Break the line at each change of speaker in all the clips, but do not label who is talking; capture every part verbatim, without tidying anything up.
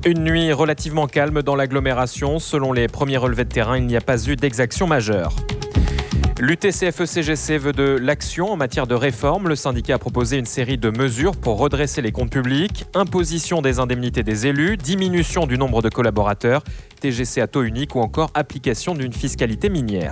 Une nuit relativement calme dans l'agglomération. Selon les premiers relevés de terrain, il n'y a pas eu d'exactions majeures. L'U T C F E C G C veut de l'action en matière de réforme. Le syndicat a proposé une série de mesures pour redresser les comptes publics. Imposition des indemnités des élus, diminution du nombre de collaborateurs, T G C à taux unique ou encore application d'une fiscalité minière.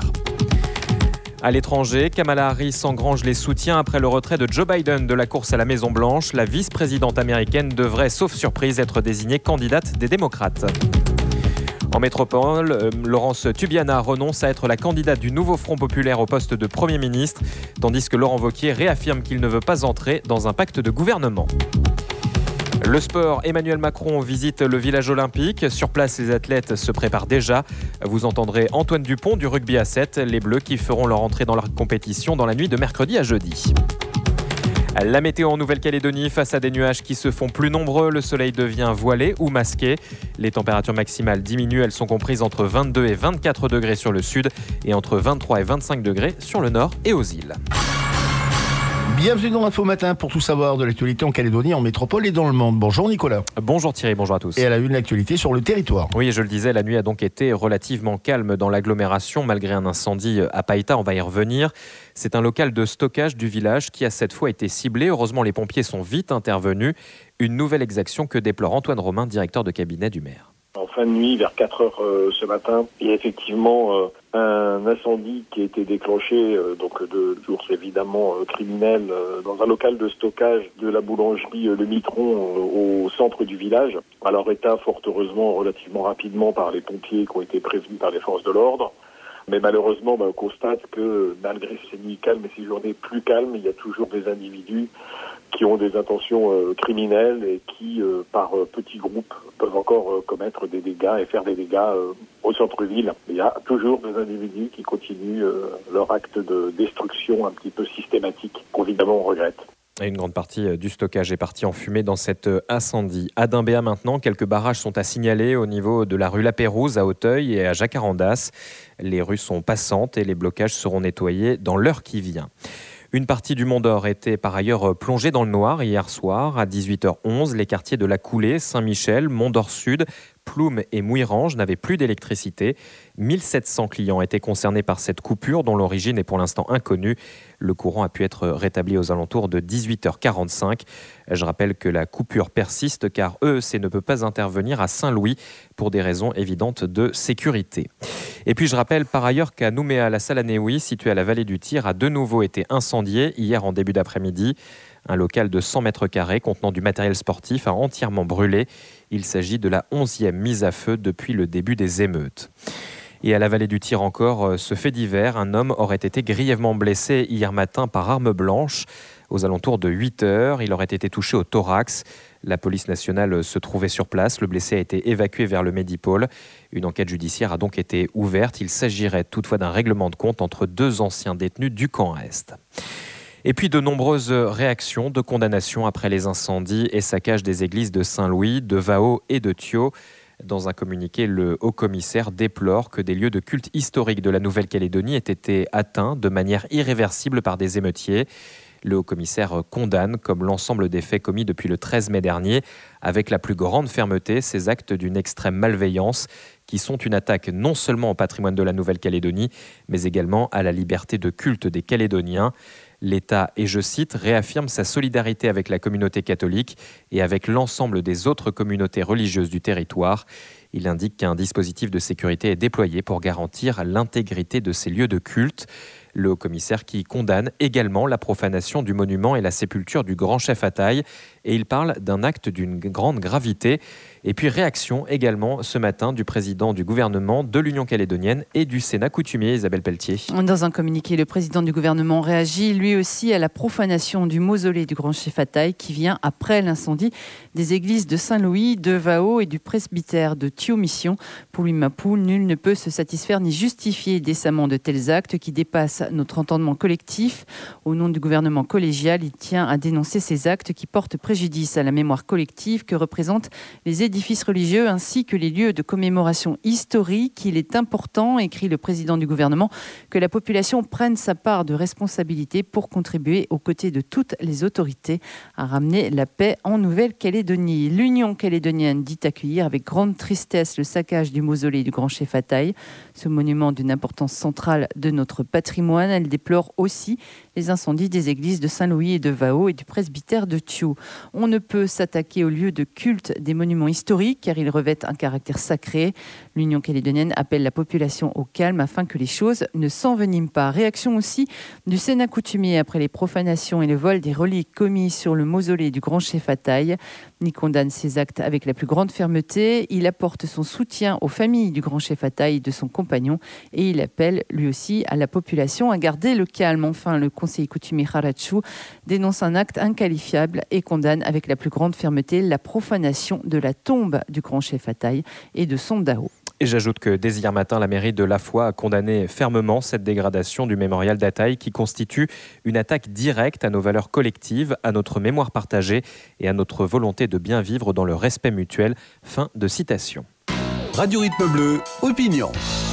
À l'étranger, Kamala Harris engrange les soutiens après le retrait de Joe Biden de la course à la Maison-Blanche. La vice-présidente américaine devrait, sauf surprise, être désignée candidate des démocrates. En métropole, euh, Laurence Tubiana renonce à être la candidate du nouveau Front populaire au poste de Premier ministre, tandis que Laurent Wauquiez réaffirme qu'il ne veut pas entrer dans un pacte de gouvernement. Le sport, Emmanuel Macron visite le village olympique. Sur place, les athlètes se préparent déjà. Vous entendrez Antoine Dupont du rugby à sept, les Bleus qui feront leur entrée dans la compétition dans la nuit de mercredi à jeudi. La météo en Nouvelle-Calédonie, face à des nuages qui se font plus nombreux, le soleil devient voilé ou masqué. Les températures maximales diminuent, elles sont comprises entre vingt-deux et vingt-quatre degrés sur le sud et entre vingt-trois et vingt-cinq degrés sur le nord et aux îles.
Bienvenue dans l'Info Matin pour tout savoir de l'actualité en Calédonie, en métropole et dans le monde. Bonjour Nicolas.
Bonjour Thierry, bonjour à tous.
Et à la une, l'actualité sur le territoire.
Oui, je le disais, la nuit a donc été relativement calme dans l'agglomération malgré un incendie à Païta, on va y revenir. C'est un local de stockage du village qui a cette fois été ciblé. Heureusement, les pompiers sont vite intervenus. Une nouvelle exaction que déplore Antoine Romain, directeur de cabinet du maire.
En fin de nuit, vers quatre heures euh, ce matin, il y a effectivement euh, un incendie qui a été déclenché, euh, donc de source évidemment euh, criminelle, euh, dans un local de stockage de la boulangerie euh, Le Mitron euh, au centre du village. Alors éteint fort heureusement relativement rapidement par les pompiers qui ont été prévenus par les forces de l'ordre. Mais malheureusement, bah, on constate que malgré ces nuits calmes et ces journées plus calmes, il y a toujours des individus qui ont des intentions euh, criminelles et qui, euh, par euh, petits groupes, peuvent encore euh, commettre des dégâts et faire des dégâts euh, au centre-ville. Il y a toujours des individus qui continuent euh, leur acte de destruction un petit peu systématique, qu'évidemment on regrette.
Et une grande partie du stockage est partie en fumée dans cet incendie. À Dimbéa maintenant, quelques barrages sont à signaler au niveau de la rue La Pérouse à Auteuil et à Jacarandas. Les rues sont passantes et les blocages seront nettoyés dans l'heure qui vient. Une partie du Mont-d'Or était par ailleurs plongée dans le noir hier soir. À dix-huit heures onze, les quartiers de La Coulée, Saint-Michel, Mont-d'Or Sud, Ploume et Mouirange n'avaient plus d'électricité. mille sept cents clients étaient concernés par cette coupure dont l'origine est pour l'instant inconnue. Le courant a pu être rétabli aux alentours de dix-huit heures quarante-cinq. Je rappelle que la coupure persiste car E E C ne peut pas intervenir à Saint-Louis pour des raisons évidentes de sécurité. Et puis je rappelle par ailleurs qu'à Nouméa, la salle Anéoui, située à la vallée du Tir, a de nouveau été incendiée hier en début d'après-midi. Un local de cent mètres carrés contenant du matériel sportif a entièrement brûlé. Il s'agit de la onzième mise à feu depuis le début des émeutes. Et à la vallée du Tir encore, ce fait divers, un homme aurait été grièvement blessé hier matin par arme blanche. Aux alentours de huit heures, il aurait été touché au thorax. La police nationale se trouvait sur place. Le blessé a été évacué vers le Médipôle. Une enquête judiciaire a donc été ouverte. Il s'agirait toutefois d'un règlement de compte entre deux anciens détenus du camp Est. Et puis de nombreuses réactions de condamnation après les incendies et saccages des églises de Saint-Louis, de Vao et de Thio. Dans un communiqué, le haut-commissaire déplore que des lieux de culte historiques de la Nouvelle-Calédonie aient été atteints de manière irréversible par des émeutiers. Le haut-commissaire condamne, comme l'ensemble des faits commis depuis le treize mai dernier, avec la plus grande fermeté, ces actes d'une extrême malveillance qui sont une attaque non seulement au patrimoine de la Nouvelle-Calédonie, mais également à la liberté de culte des Calédoniens. L'État, et je cite, réaffirme sa solidarité avec la communauté catholique et avec l'ensemble des autres communautés religieuses du territoire. Il indique qu'un dispositif de sécurité est déployé pour garantir l'intégrité de ces lieux de culte. Le haut-commissaire qui condamne également la profanation du monument et la sépulture du grand chef à taille. Et il parle d'un acte d'une grande gravité. Et puis réaction également ce matin du président du gouvernement de l'Union calédonienne et du Sénat coutumier, Isabelle Pelletier.
Dans un communiqué, le président du gouvernement réagit lui aussi à la profanation du mausolée du grand chef à taille qui vient après l'incendie des églises de Saint-Louis, de Vao et du presbytère de Thio. Thio Mission. Pour lui, Mapou, nul ne peut se satisfaire ni justifier décemment de tels actes qui dépassent notre entendement collectif. Au nom du gouvernement collégial, il tient à dénoncer ces actes qui portent préjudice à la mémoire collective que représentent les édifices religieux ainsi que les lieux de commémoration historique. Il est important, écrit le président du gouvernement, que la population prenne sa part de responsabilité pour contribuer aux côtés de toutes les autorités à ramener la paix en Nouvelle-Calédonie. L'Union calédonienne dit accueillir avec grande tristesse le saccage du mausolée du grand chef Ataï, ce monument d'une importance centrale de notre patrimoine. Elle déplore aussi les incendies des églises de Saint-Louis et de Vao et du presbytère de Thio. On ne peut s'attaquer aux lieux de culte des monuments historiques car ils revêtent un caractère sacré. L'Union calédonienne appelle la population au calme afin que les choses ne s'enveniment pas. Réaction aussi du Sénat coutumier après les profanations et le vol des reliques commis sur le mausolée du grand chef Ataï. Il condamne ces actes avec la plus grande fermeté. Il apporte son soutien aux familles du grand chef Ataï et de son compagnon et il appelle lui aussi à la population à garder le calme. Enfin, le conseiller coutumier Harachu dénonce un acte inqualifiable et condamne avec la plus grande fermeté la profanation de la tombe du grand chef Ataï et de son dao.
Et j'ajoute que dès hier matin, la mairie de La Foix a condamné fermement cette dégradation du mémorial d'Ataï qui constitue une attaque directe à nos valeurs collectives, à notre mémoire partagée et à notre volonté de bien vivre dans le respect mutuel. Fin de citation.
Radio Rythme Bleu, opinion.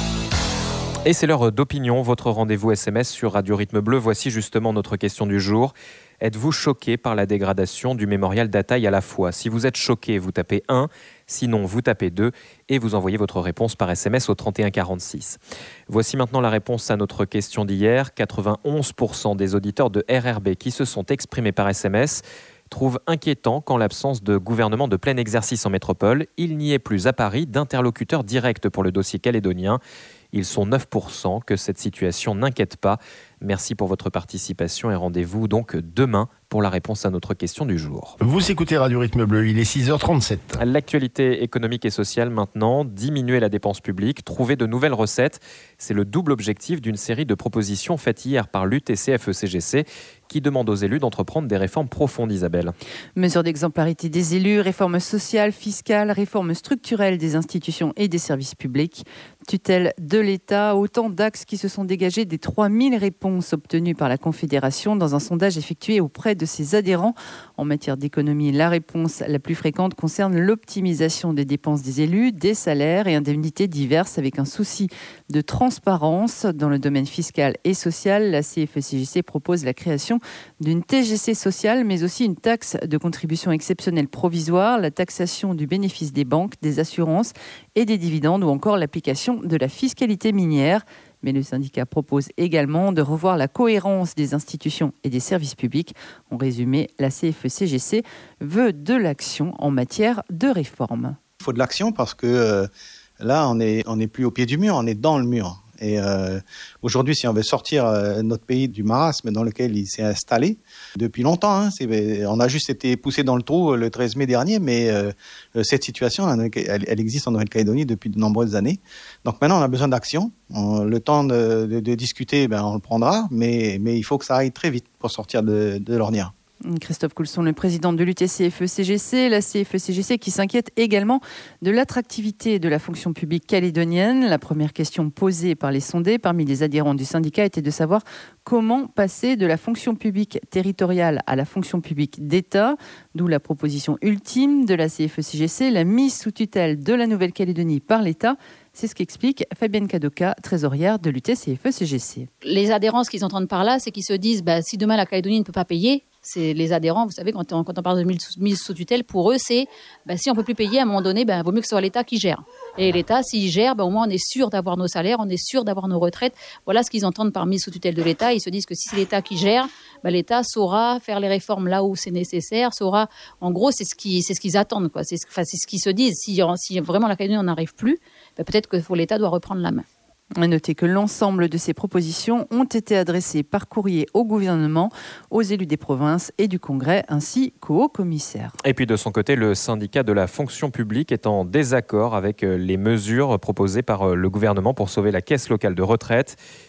Et c'est l'heure d'opinion, votre rendez-vous S M S sur Radio Rythme Bleu. Voici justement notre question du jour. Êtes-vous choqué par la dégradation du mémorial d'Ataï à La Foix ? Si vous êtes choqué, vous tapez un, sinon vous tapez deux et vous envoyez votre réponse par S M S au trente et un quarante-six. Voici maintenant la réponse à notre question d'hier. quatre-vingt-onze pour cent des auditeurs de R R B qui se sont exprimés par S M S trouvent inquiétant qu'en l'absence de gouvernement de plein exercice en métropole, il n'y ait plus à Paris d'interlocuteur direct pour le dossier calédonien. Ils sont neuf pour cent que cette situation n'inquiète pas. Merci pour votre participation et rendez-vous donc demain pour la réponse à notre question du jour.
Vous écoutez Radio Rythme Bleu, il est six heures trente-sept.
L'actualité économique et sociale maintenant, diminuer la dépense publique, trouver de nouvelles recettes. C'est le double objectif d'une série de propositions faites hier par l'U T C F E C G C qui demande aux élus d'entreprendre des réformes profondes, Isabelle.
Mesures d'exemplarité des élus, réformes sociales, fiscales, réformes structurelles des institutions et des services publics, tutelle de l'État, autant d'axes qui se sont dégagés des trois mille réponses obtenues par la Confédération dans un sondage effectué auprès de ses adhérents. En matière d'économie, la réponse la plus fréquente concerne l'optimisation des dépenses des élus, des salaires et indemnités diverses avec un souci de transparence. Dans le domaine fiscal et social, la C F E C G C propose la création d'une T G C sociale, mais aussi une taxe de contribution exceptionnelle provisoire, la taxation du bénéfice des banques, des assurances et des dividendes ou encore l'application de la fiscalité minière. Mais le syndicat propose également de revoir la cohérence des institutions et des services publics. En résumé, la C F E C G C veut de l'action en matière de réforme.
Il faut de l'action parce que euh, là, on n'est on est plus au pied du mur, on est dans le mur. Et euh, aujourd'hui, si on veut sortir euh, notre pays du marasme dans lequel il s'est installé depuis longtemps, hein, c'est, on a juste été poussé dans le trou le treize mai dernier, mais euh, cette situation, elle, elle existe en Nouvelle-Calédonie depuis de nombreuses années. Donc maintenant, on a besoin d'action. On, le temps de, de, de discuter, ben, on le prendra, mais, mais il faut que ça aille très vite pour sortir de, de l'ornière.
Christophe Coulson, le président de l'U T C F E C G C, la C F E C G C qui s'inquiète également de l'attractivité de la fonction publique calédonienne. La première question posée par les sondés parmi les adhérents du syndicat était de savoir comment passer de la fonction publique territoriale à la fonction publique d'État, d'où la proposition ultime de la C F E C G C, la mise sous tutelle de la Nouvelle-Calédonie par l'État. C'est ce qu'explique Fabienne Kadoka, trésorière de l'U T C F E C G C.
Les adhérents, ce qu'ils entendent par là, c'est qu'ils se disent bah, si demain la Calédonie ne peut pas payer, c'est les adhérents, vous savez, quand on, quand on parle de mise sous, mise sous tutelle, pour eux, c'est bah, si on ne peut plus payer, à un moment donné, il bah, vaut mieux que ce soit l'État qui gère. Et l'État, s'il gère, bah, au moins on est sûr d'avoir nos salaires, on est sûr d'avoir nos retraites. Voilà ce qu'ils entendent par mise sous tutelle de l'État. Ils se disent que si c'est l'État qui gère, bah, l'État saura faire les réformes là où c'est nécessaire, saura. En gros, c'est ce, qui, c'est ce qu'ils attendent, quoi. C'est, enfin, c'est ce qu'ils se disent. Si, si vraiment la Calédonie n'en arrive plus, bah, peut-être que pour l'État doit reprendre la main.
À noter que l'ensemble de ces propositions ont été adressées par courrier au gouvernement, aux élus des provinces et du Congrès, ainsi qu'aux hauts commissaires.
Et puis de son côté, le syndicat de la fonction publique est en désaccord avec les mesures proposées par le gouvernement pour sauver la caisse locale de retraite.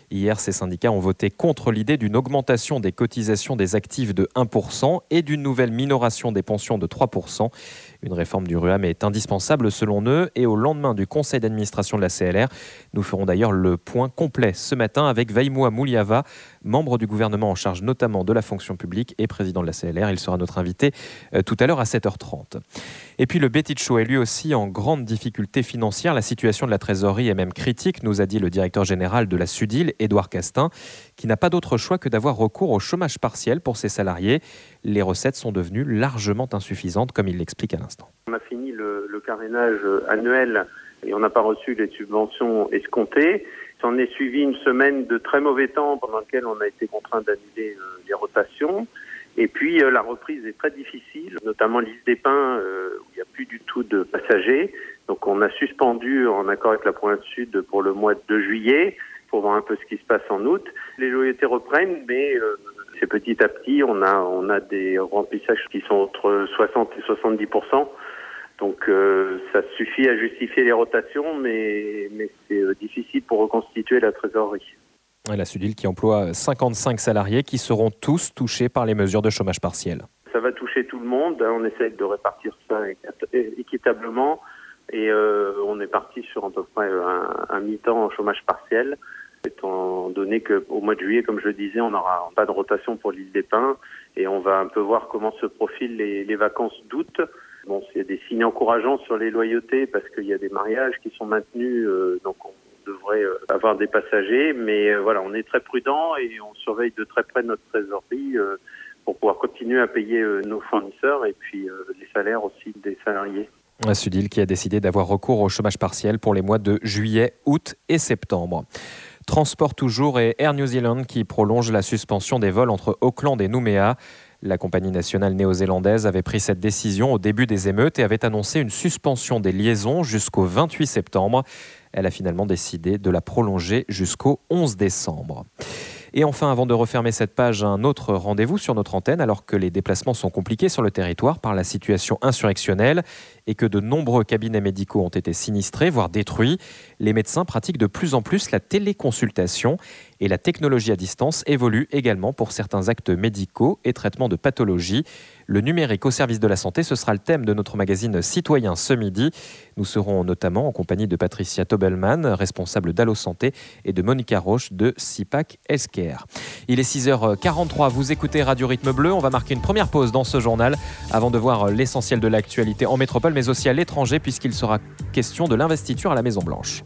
Hier, ces syndicats ont voté contre l'idée d'une augmentation des cotisations des actifs de un pour cent et d'une nouvelle minoration des pensions de trois pour cent. Une réforme du RUAM est indispensable selon eux et au lendemain du conseil d'administration de la C L R, nous ferons d'ailleurs le point complet ce matin avec Vaimoua Mouliava, membre du gouvernement en charge notamment de la fonction publique et président de la C L R. Il sera notre invité euh, tout à l'heure à sept heures trente. Et puis le Betitcho est lui aussi en grande difficulté financière. La situation de la trésorerie est même critique, nous a dit le directeur général de la Sudil, Édouard Castin, qui n'a pas d'autre choix que d'avoir recours au chômage partiel pour ses salariés. Les recettes sont devenues largement insuffisantes, comme il l'explique à l'instant.
On a fini le, le carénage annuel et on n'a pas reçu les subventions escomptées. S'en est suivi une semaine de très mauvais temps pendant laquelle on a été contraint d'annuler euh, les rotations. Et puis euh, la reprise est très difficile, notamment l'île des Pins euh, où il n'y a plus du tout de passagers. Donc on a suspendu en accord avec la province sud pour le mois de juillet pour voir un peu ce qui se passe en août. Les loyautés reprennent, mais euh, c'est petit à petit. On a on a des remplissages qui sont entre soixante et soixante-dix pour cent. Donc euh, ça suffit à justifier les rotations, mais, mais c'est euh, difficile pour reconstituer la trésorerie.
La Sudil qui emploie cinquante-cinq salariés qui seront tous touchés par les mesures de chômage partiel.
Ça va toucher tout le monde. On essaie de répartir ça équitablement et euh, on est parti sur à peu près un, un mi-temps en chômage partiel, étant donné qu'au mois de juillet, comme je le disais, on n'aura pas de rotation pour l'île des Pins et on va un peu voir comment se profilent les, les vacances d'août. Bon, il y a des signes encourageants sur les loyautés parce qu'il y a des mariages qui sont maintenus, euh, donc on devrait euh, avoir des passagers. Mais euh, voilà, on est très prudent et on surveille de très près notre trésorerie euh, pour pouvoir continuer à payer euh, nos fournisseurs et puis euh, les salaires aussi des salariés.
La Sudil qui a décidé d'avoir recours au chômage partiel pour les mois de juillet, août et septembre. Transport toujours et Air New Zealand qui prolonge la suspension des vols entre Auckland et Nouméa. La compagnie nationale néo-zélandaise avait pris cette décision au début des émeutes et avait annoncé une suspension des liaisons jusqu'au vingt-huit septembre. Elle a finalement décidé de la prolonger jusqu'au onze décembre. Et enfin, avant de refermer cette page, un autre rendez-vous sur notre antenne, alors que les déplacements sont compliqués sur le territoire par la situation insurrectionnelle et que de nombreux cabinets médicaux ont été sinistrés, voire détruits. Les médecins pratiquent de plus en plus la téléconsultation et la technologie à distance évolue également pour certains actes médicaux et traitements de pathologie. Le numérique au service de la santé, ce sera le thème de notre magazine Citoyen ce midi. Nous serons notamment en compagnie de Patricia Tobelman, responsable d'Allo Santé, et de Monica Roche de CIPAC Healthcare. Il est six heures quarante-trois, vous écoutez Radio Rythme Bleu. On va marquer une première pause dans ce journal avant de voir l'essentiel de l'actualité en métropole, mais aussi à l'étranger, puisqu'il sera question de l'investiture à la Maison-Blanche.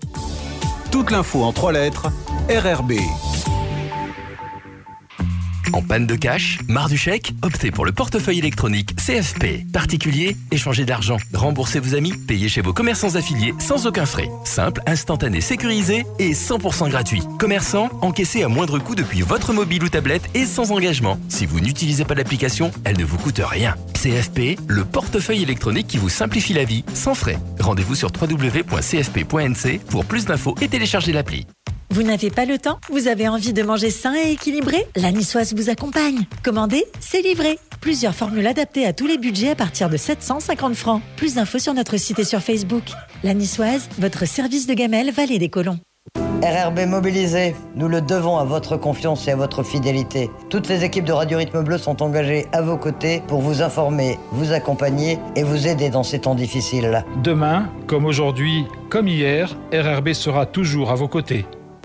Toute l'info en trois lettres, R R B.
En panne de cash, marre du chèque? Optez pour le portefeuille électronique C F P. Particulier, échangez de l'argent, remboursez vos amis, payez chez vos commerçants affiliés sans aucun frais. Simple, instantané, sécurisé et cent pour cent gratuit. Commerçant, encaissez à moindre coût depuis votre mobile ou tablette et sans engagement. Si vous n'utilisez pas l'application, elle ne vous coûte rien. C F P, le portefeuille électronique qui vous simplifie la vie, sans frais. Rendez-vous sur w w w point c f p point n c pour plus d'infos et téléchargez l'appli.
Vous n'avez pas le temps? Vous avez envie de manger sain et équilibré? La Niçoise vous accompagne. Commandez, c'est livré. Plusieurs formules adaptées à tous les budgets à partir de sept cent cinquante francs. Plus d'infos sur notre site et sur Facebook. La Niçoise, votre service de gamelle Vallée des Colons.
R R B mobilisé, nous le devons à votre confiance et à votre fidélité. Toutes les équipes de Radio Rythme Bleu sont engagées à vos côtés pour vous informer, vous accompagner et vous aider dans ces temps difficiles.
Demain, comme aujourd'hui, comme hier, R R B sera toujours à vos côtés.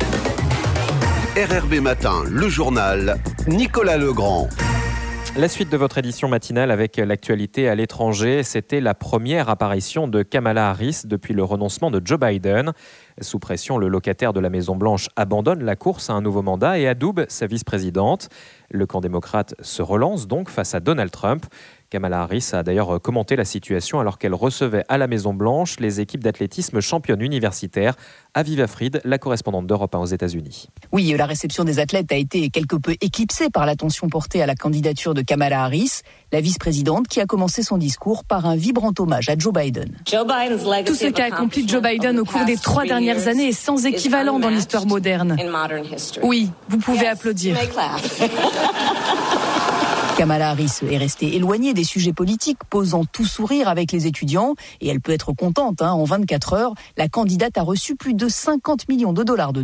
R R B Matin, le journal, Nicolas Legrand.
La suite de votre édition matinale avec l'actualité à l'étranger, c'était la première apparition de Kamala Harris depuis le renoncement de Joe Biden. Sous pression, le locataire de la Maison-Blanche abandonne la course à un nouveau mandat et adoube sa vice-présidente. Le camp démocrate se relance donc face à Donald Trump. Kamala Harris a d'ailleurs commenté la situation alors qu'elle recevait à la Maison-Blanche les équipes d'athlétisme championnes universitaires. Aviva Fried, la correspondante d'Europe un aux États-Unis.
Oui, la réception des athlètes a été quelque peu éclipsée par l'attention portée à la candidature de Kamala Harris, la vice-présidente qui a commencé son discours par un vibrant hommage à Joe Biden.
Tout ce qu'a accompli Joe Biden au cours des trois dernières années est sans équivalent dans l'histoire moderne. Oui, vous pouvez applaudir.
Kamala Harris est restée éloignée des sujets politiques, posant tout sourire avec les étudiants. Et elle peut être contente, hein, en vingt-quatre heures, la candidate a reçu plus de cinquante millions de dollars de dons.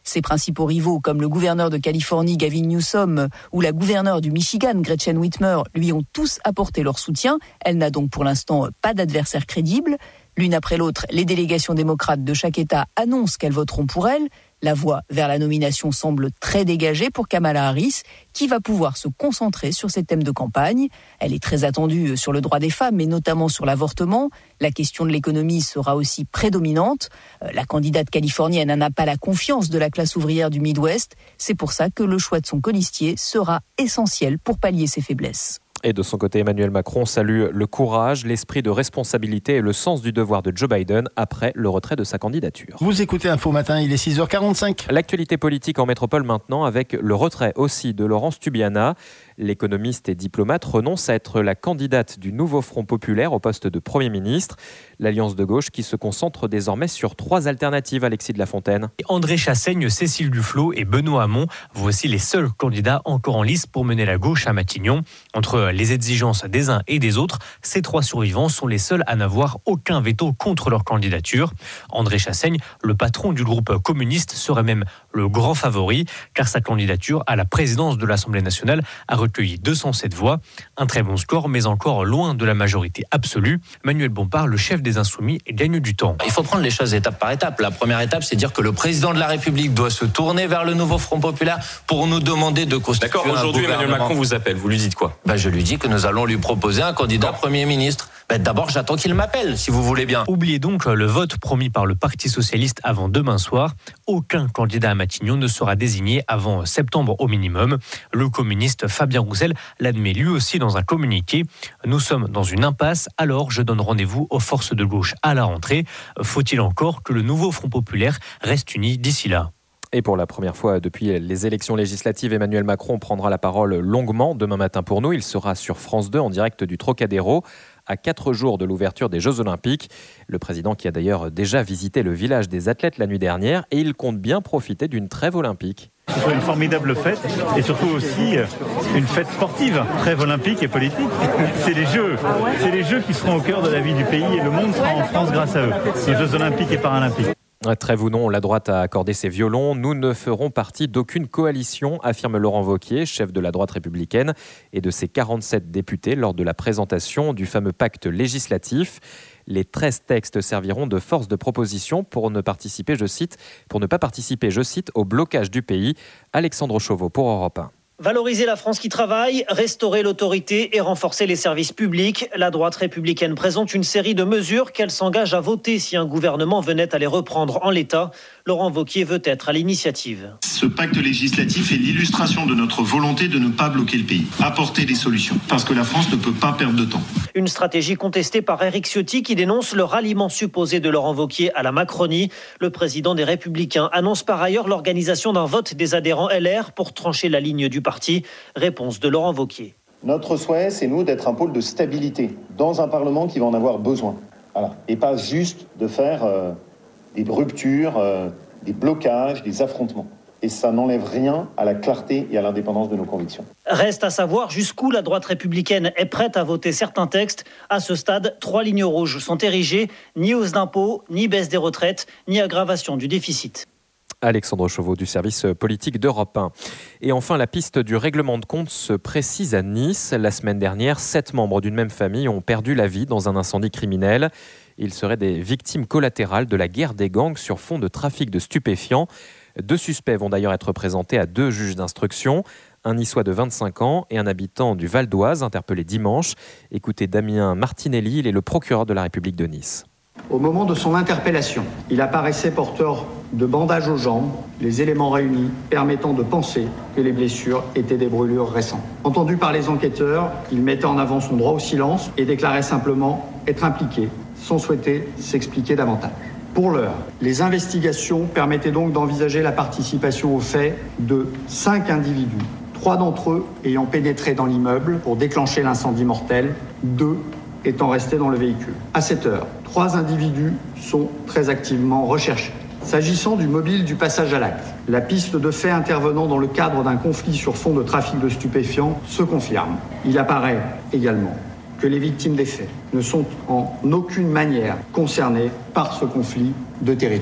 Ses principaux rivaux, comme le gouverneur de Californie Gavin Newsom ou la gouverneure du Michigan Gretchen Whitmer, lui ont tous apporté leur soutien. Elle n'a donc pour l'instant pas d'adversaire crédible. L'une après l'autre, les délégations démocrates de chaque État annoncent qu'elles voteront pour elle. La voie vers la nomination semble très dégagée pour Kamala Harris, qui va pouvoir se concentrer sur ses thèmes de campagne. Elle est très attendue sur le droit des femmes, mais notamment sur l'avortement. La question de l'économie sera aussi prédominante. La candidate californienne n'a pas la confiance de la classe ouvrière du Midwest. C'est pour ça que le choix de son colistier sera essentiel pour pallier ses faiblesses.
Et de son côté, Emmanuel Macron salue le courage, l'esprit de responsabilité et le sens du devoir de Joe Biden après le retrait de sa candidature.
Vous écoutez Info Matin, il est six heures quarante-cinq.
L'actualité politique en métropole maintenant avec le retrait aussi de Laurence Tubiana. L'économiste et diplomate renonce à être la candidate du nouveau Front populaire au poste de Premier ministre. L'alliance de gauche qui se concentre désormais sur trois alternatives, Alexis de la Fontaine.
André Chassaigne, Cécile Duflot et Benoît Hamon, voici les seuls candidats encore en lice pour mener la gauche à Matignon. Entre les exigences des uns et des autres, ces trois survivants sont les seuls à n'avoir aucun veto contre leur candidature. André Chassaigne, le patron du groupe communiste, serait même le grand favori, car sa candidature à la présidence de l'Assemblée nationale a recueilli deux cent sept voix. Un très bon score, mais encore loin de la majorité absolue. Manuel Bompard, le chef des Insoumis, gagne du temps.
Il faut prendre les choses étape par étape. La première étape, c'est dire que le président de la République doit se tourner vers le nouveau Front populaire pour nous demander de constituer un gouvernement.
D'accord, aujourd'hui Emmanuel Macron vous appelle, vous lui dites quoi ?
Ben, je lui dis que nous allons lui proposer un candidat Premier ministre. Ben, d'abord, j'attends qu'il m'appelle, si vous voulez bien.
Oubliez donc le vote promis par le Parti socialiste avant demain soir. Aucun candidat à Matignon ne sera désigné avant septembre au minimum. Le communiste Fabien Roussel l'admet lui aussi dans un communiqué. Nous sommes dans une impasse, alors je donne rendez-vous aux forces de gauche à la rentrée. Faut-il encore que le nouveau Front populaire reste uni d'ici là ?
Et pour la première fois depuis les élections législatives, Emmanuel Macron prendra la parole longuement demain matin pour nous. Il sera sur France deux en direct du Trocadéro, à quatre jours de l'ouverture des Jeux Olympiques. Le président qui a d'ailleurs déjà visité le village des athlètes la nuit dernière et il compte bien profiter d'une trêve olympique.
Que ce soit une formidable fête et surtout aussi une fête sportive, trêve olympique et politique. C'est les Jeux, c'est les Jeux qui seront au cœur de la vie du pays et le monde sera en France grâce à eux. Les Jeux Olympiques et Paralympiques.
Trêve ou non, la droite a accordé ses violons. Nous ne ferons partie d'aucune coalition, affirme Laurent Wauquiez, chef de la droite républicaine, et de ses quarante-sept députés lors de la présentation du fameux pacte législatif. Les treize textes serviront de force de proposition pour ne participer, je cite, pour ne pas participer, je cite, au blocage du pays. Alexandre Chauveau pour Europe un.
Valoriser la France qui travaille, restaurer l'autorité et renforcer les services publics. La droite républicaine présente une série de mesures qu'elle s'engage à voter si un gouvernement venait à les reprendre en l'état. Laurent Wauquiez veut être à l'initiative.
Ce pacte législatif est l'illustration de notre volonté de ne pas bloquer le pays, apporter des solutions, parce que la France ne peut pas perdre de temps.
Une stratégie contestée par Éric Ciotti qui dénonce le ralliement supposé de Laurent Wauquiez à la Macronie. Le président des Républicains annonce par ailleurs l'organisation d'un vote des adhérents L R pour trancher la ligne du parti. Réponse de Laurent Wauquiez.
Notre souhait, c'est nous d'être un pôle de stabilité dans un Parlement qui va en avoir besoin. Voilà. Et pas juste de faire euh, des ruptures, euh, des blocages, des affrontements. Et ça n'enlève rien à la clarté et à l'indépendance de nos convictions.
Reste à savoir jusqu'où la droite républicaine est prête à voter certains textes. À ce stade, trois lignes rouges sont érigées. Ni hausse d'impôts, ni baisse des retraites, ni aggravation du déficit.
Alexandre Chauveau du service politique d'Europe un. Et enfin, la piste du règlement de compte se précise à Nice. La semaine dernière, sept membres d'une même famille ont perdu la vie dans un incendie criminel. Ils seraient des victimes collatérales de la guerre des gangs sur fond de trafic de stupéfiants. Deux suspects vont d'ailleurs être présentés à deux juges d'instruction. Un Niçois de vingt-cinq ans et un habitant du Val d'Oise, interpellé dimanche. Écoutez Damien Martinelli, il est le procureur de la République de Nice.
Au moment de son interpellation, il apparaissait porteur de bandages aux jambes, les éléments réunis permettant de penser que les blessures étaient des brûlures récentes. Entendu par les enquêteurs, il mettait en avant son droit au silence et déclarait simplement être impliqué, sans souhaiter s'expliquer davantage. Pour l'heure, les investigations permettaient donc d'envisager la participation aux faits de cinq individus, trois d'entre eux ayant pénétré dans l'immeuble pour déclencher l'incendie mortel, deux étant restés dans le véhicule. À cette heure, trois individus sont très activement recherchés. S'agissant du mobile du passage à l'acte, la piste de fait intervenant dans le cadre d'un conflit sur fond de trafic de stupéfiants se confirme. Il apparaît également que les victimes des faits ne sont en aucune manière concernées par ce conflit de territoire.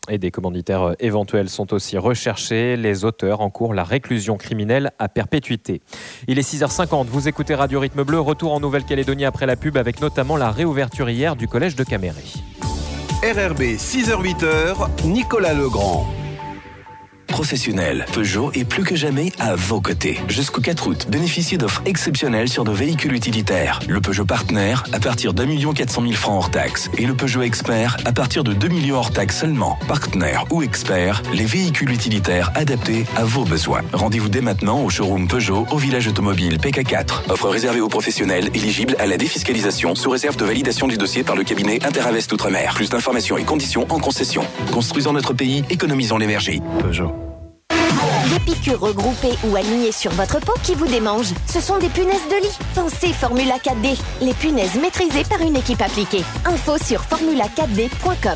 Et des commanditaires éventuels sont aussi recherchés. Les auteurs encourent la réclusion criminelle à perpétuité. Il est six heures cinquante, vous écoutez Radio Rythme Bleu. Retour en Nouvelle-Calédonie après la pub avec notamment la réouverture hier du collège de Caméré.
R R B six heures huit, Nicolas Legrand.
Professionnel, Peugeot est plus que jamais à vos côtés. Jusqu'au quatre août, bénéficiez d'offres exceptionnelles sur nos véhicules utilitaires. Le Peugeot Partner à partir d'un million quatre cent mille francs hors taxe et le Peugeot Expert à partir de deux millions hors taxe seulement. Partner ou Expert, les véhicules utilitaires adaptés à vos besoins. Rendez-vous dès maintenant au showroom Peugeot au village automobile P K quatre. Offre réservée aux professionnels éligibles à la défiscalisation sous réserve de validation du dossier par le cabinet Interavest Outre-mer. Plus d'informations et conditions en concession. Construisons notre pays, économisons l'énergie. Peugeot.
Des piqûres regroupées ou alignées sur votre peau qui vous démangent. Ce sont des punaises de lit. Pensez Formula quatre D. Les punaises maîtrisées par une équipe appliquée. Info sur formula quatre d point com.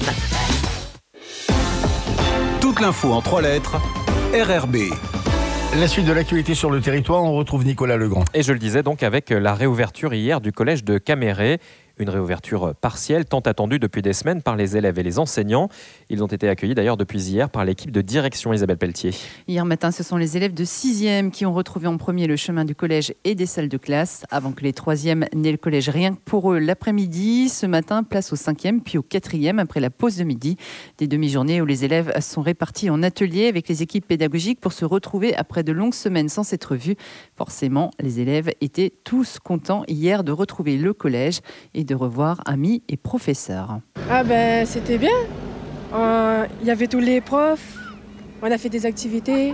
Toute l'info en trois lettres. R R B.
La suite de l'actualité sur le territoire, on retrouve Nicolas Legrand.
Et je le disais donc avec la réouverture hier du collège de Caméré. Une réouverture partielle, tant attendue depuis des semaines par les élèves et les enseignants. Ils ont été accueillis d'ailleurs depuis hier par l'équipe de direction Isabelle Pelletier.
Hier matin, ce sont les élèves de sixième qui ont retrouvé en premier le chemin du collège et des salles de classe, avant que les troisièmes n'aient le collège rien que pour eux l'après-midi. Ce matin, place au cinquième, puis au quatrième, après la pause de midi. Des demi-journées où les élèves sont répartis en ateliers avec les équipes pédagogiques pour se retrouver après de longues semaines sans s'être vus. Forcément, les élèves étaient tous contents hier de retrouver le collège et de revoir amis et professeurs.
Ah ben c'était bien. Il euh, y avait tous les profs, on a fait des activités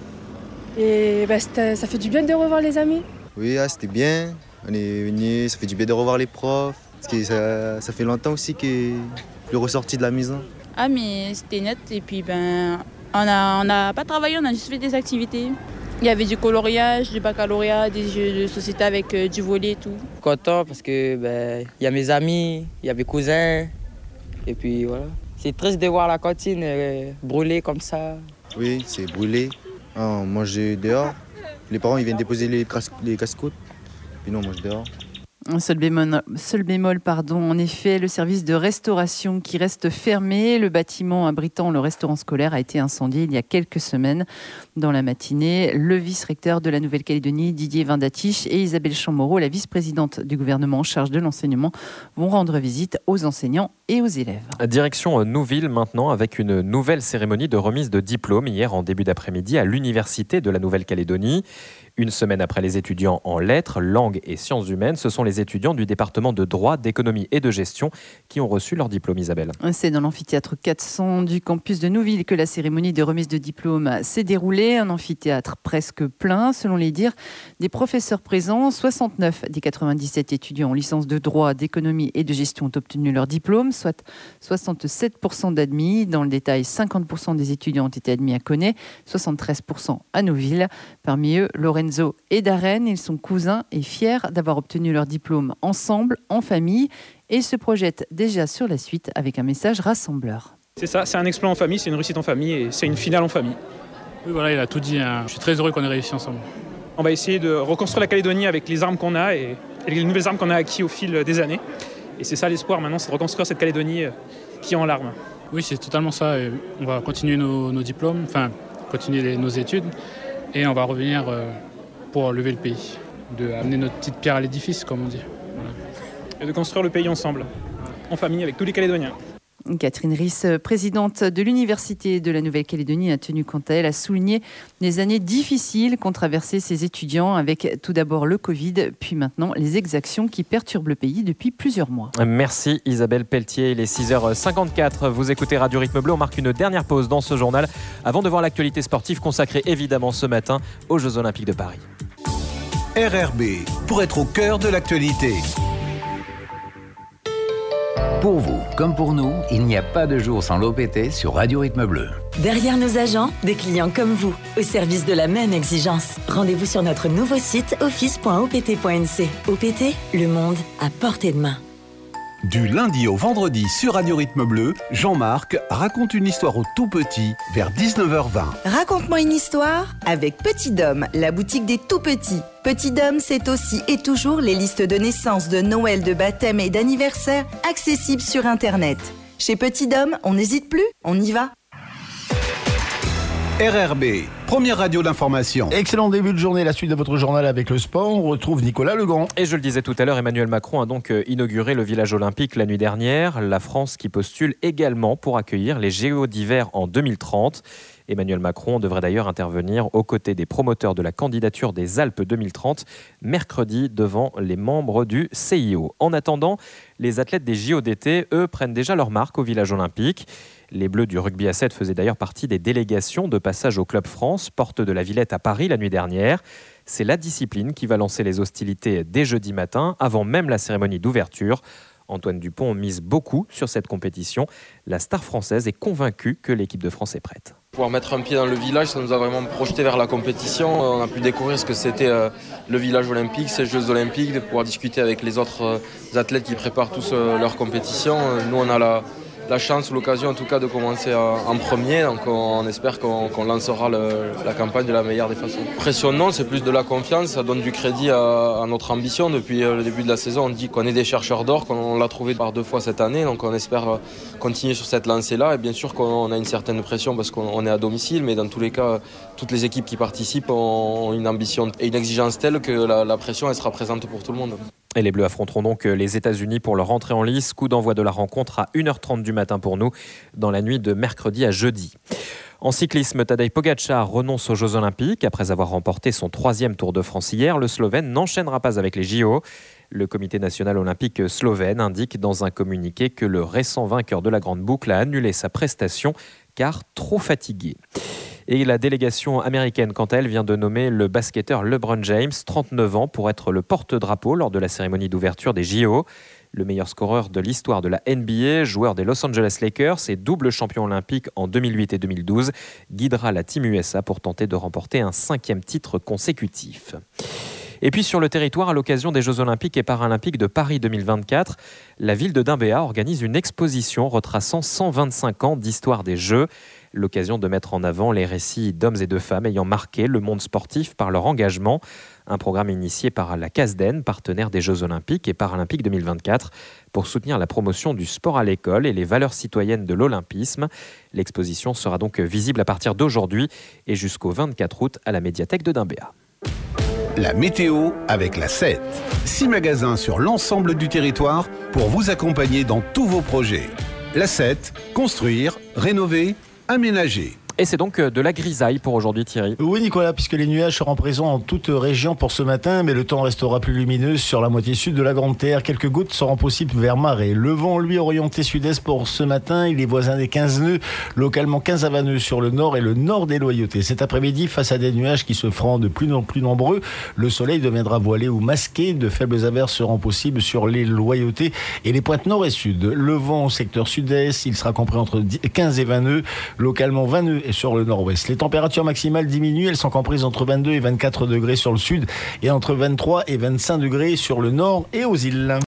et ben, ça fait du bien de revoir les amis.
Oui, ah, c'était bien. On est venus, ça fait du bien de revoir les profs. Parce que ça, ça fait longtemps aussi que je suis ressorti de la maison.
Ah mais c'était net et puis ben on a, on a pas travaillé, on a juste fait des activités. Il y avait du coloriage, du baccalauréat, des jeux de société avec euh, du volley et tout.
Content parce que ben, y a mes amis, il y a mes cousins. Et puis voilà. C'est triste de voir la cantine euh, brûlée comme ça.
Oui, c'est brûlé. Ah, on mange dehors. Les parents ils viennent déposer les, casse- les casse-côtes. Puis nous on mange dehors.
Un seul bémol, seul bémol pardon. En effet, le service de restauration qui reste fermé. Le bâtiment abritant le restaurant scolaire a été incendié il y a quelques semaines. Dans la matinée, le vice-recteur de la Nouvelle-Calédonie, Didier Vindatiche, et Isabelle Chamorro, la vice-présidente du gouvernement en charge de l'enseignement, vont rendre visite aux enseignants et aux élèves.
Direction Nouville maintenant avec une nouvelle cérémonie de remise de diplôme hier en début d'après-midi à l'Université de la Nouvelle-Calédonie. Une semaine après les étudiants en lettres, langues et sciences humaines, ce sont les étudiants du département de droit, d'économie et de gestion qui ont reçu leur diplôme, Isabelle.
C'est dans l'amphithéâtre quatre cents du campus de Nouville que la cérémonie de remise de diplôme s'est déroulée. Un amphithéâtre presque plein, selon les dires des professeurs présents. soixante-neuf des quatre-vingt-dix-sept étudiants en licence de droit, d'économie et de gestion ont obtenu leur diplôme, soit soixante-sept pour cent d'admis. Dans le détail, cinquante pour cent des étudiants ont été admis à Conet, soixante-treize pour cent à Nouville. Parmi eux, Lorenzo et Darren, ils sont cousins et fiers d'avoir obtenu leur diplôme ensemble, en famille, et se projettent déjà sur la suite avec un message rassembleur.
C'est ça, c'est un exploit en famille, c'est une réussite en famille et c'est une finale en famille.
Oui, voilà, il a tout dit. Hein. Je suis très heureux qu'on ait réussi ensemble.
On va essayer de reconstruire la Calédonie avec les armes qu'on a et, et les nouvelles armes qu'on a acquises au fil des années. Et c'est ça l'espoir maintenant, c'est de reconstruire cette Calédonie qui est en larmes.
Oui, c'est totalement ça. Et on va continuer nos, nos diplômes, enfin, continuer les, nos études et on va revenir euh, pour lever le pays, de amener notre petite pierre à l'édifice, comme on dit. Voilà.
Et de construire le pays ensemble, en famille, avec tous les Calédoniens.
Catherine Riss, présidente de l'Université de la Nouvelle-Calédonie, a tenu quant à elle à souligner les années difficiles qu'ont traversées ses étudiants, avec tout d'abord le Covid, puis maintenant les exactions qui perturbent le pays depuis plusieurs mois.
Merci Isabelle Pelletier, il est six heures cinquante-quatre, vous écoutez Radio Rythme Bleu, on marque une dernière pause dans ce journal avant de voir l'actualité sportive consacrée évidemment ce matin aux Jeux Olympiques de Paris.
R R B, pour être au cœur de l'actualité.
Pour vous, comme pour nous, il n'y a pas de jour sans l'O P T sur Radio Rythme Bleu.
Derrière nos agents, des clients comme vous, au service de la même exigence. Rendez-vous sur notre nouveau site office point o p t point n c. O P T, le monde à portée de main.
Du lundi au vendredi sur Radio Rythme Bleu, Jean-Marc raconte une histoire aux tout petits vers dix-neuf heures vingt.
Raconte-moi une histoire avec Petit Dôme, la boutique des tout petits. Petit Dôme, c'est aussi et toujours les listes de naissance, de Noël, de baptême et d'anniversaire accessibles sur Internet. Chez Petit Dôme, on n'hésite plus, on y va.
R R B, première radio d'information.
Excellent début de journée, la suite de votre journal avec le sport. On retrouve Nicolas Legrand.
Et je le disais tout à l'heure, Emmanuel Macron a donc inauguré le village olympique la nuit dernière. La France qui postule également pour accueillir les J O d'hiver en deux mille trente. Emmanuel Macron devrait d'ailleurs intervenir aux côtés des promoteurs de la candidature des Alpes deux mille trente, mercredi devant les membres du C I O. En attendant, les athlètes des J O d'été, eux, prennent déjà leur marque au village olympique. Les Bleus du rugby à sept faisaient d'ailleurs partie des délégations de passage au Club France, porte de la Villette à Paris la nuit dernière. C'est la discipline qui va lancer les hostilités dès jeudi matin, avant même la cérémonie d'ouverture. Antoine Dupont mise beaucoup sur cette compétition. La star française est convaincue que l'équipe de France est prête.
Pouvoir mettre un pied dans le village, ça nous a vraiment projeté vers la compétition. On a pu découvrir ce que c'était le village olympique, ces Jeux olympiques, de pouvoir discuter avec les autres athlètes qui préparent tous leur compétition. Nous, on a la... la chance ou l'occasion en tout cas de commencer en premier, donc on espère qu'on, qu'on lancera le, la campagne de la meilleure des façons. Pression non, c'est plus de la confiance, ça donne du crédit à, à notre ambition. Depuis le début de la saison, on dit qu'on est des chercheurs d'or, qu'on l'a trouvé par deux fois cette année, donc on espère continuer sur cette lancée-là. Et bien sûr qu'on a une certaine pression parce qu'on est à domicile, mais dans tous les cas, toutes les équipes qui participent ont une ambition et une exigence telle que la, la pression elle sera présente pour tout le monde.
Et les Bleus affronteront donc les États-Unis pour leur entrée en lice. Coup d'envoi de la rencontre à une heure trente du matin pour nous, dans la nuit de mercredi à jeudi. En cyclisme, Tadej Pogačar renonce aux Jeux Olympiques. Après avoir remporté son troisième Tour de France hier, le Slovène n'enchaînera pas avec les J O. Le comité national olympique slovène indique dans un communiqué que le récent vainqueur de la Grande Boucle a annulé sa prestation car trop fatigué. Et la délégation américaine, quant à elle, vient de nommer le basketteur LeBron James, trente-neuf ans, pour être le porte-drapeau lors de la cérémonie d'ouverture des J O. Le meilleur scoreur de l'histoire de la N B A, joueur des Los Angeles Lakers et double champion olympique en deux mille huit et deux mille douze, guidera la Team U S A pour tenter de remporter un cinquième titre consécutif. Et puis sur le territoire, à l'occasion des Jeux Olympiques et Paralympiques de Paris deux mille vingt-quatre, la ville de Dimbéa organise une exposition retraçant cent vingt-cinq ans d'histoire des Jeux. L'occasion de mettre en avant les récits d'hommes et de femmes ayant marqué le monde sportif par leur engagement. Un programme initié par la CASDEN, partenaire des Jeux Olympiques et Paralympiques deux mille vingt-quatre, pour soutenir la promotion du sport à l'école et les valeurs citoyennes de l'olympisme. L'exposition sera donc visible à partir d'aujourd'hui et jusqu'au vingt-quatre août à la médiathèque de Dimbéa.
La météo avec la sept. Six magasins sur l'ensemble du territoire pour vous accompagner dans tous vos projets. La sept, construire, rénover, aménager.
Et c'est donc de la grisaille pour aujourd'hui, Thierry.
Oui, Nicolas, puisque les nuages seront présents en toute région pour ce matin, mais le temps restera plus lumineux sur la moitié sud de la Grande Terre. Quelques gouttes seront possibles vers Marais. Le vent, lui, orienté sud-est pour ce matin. Il est voisin des quinze nœuds, localement quinze à vingt nœuds sur le nord et le nord des Loyautés. Cet après-midi, face à des nuages qui se feront de plus en plus nombreux, le soleil deviendra voilé ou masqué. De faibles averses seront possibles sur les Loyautés et les pointes nord et sud. Le vent au secteur sud-est, il sera compris entre quinze et vingt nœuds, localement vingt nœuds et sur le nord-ouest. Les températures maximales diminuent, elles sont comprises entre vingt-deux et vingt-quatre degrés sur le sud et entre vingt-trois et vingt-cinq degrés sur le nord et aux îles.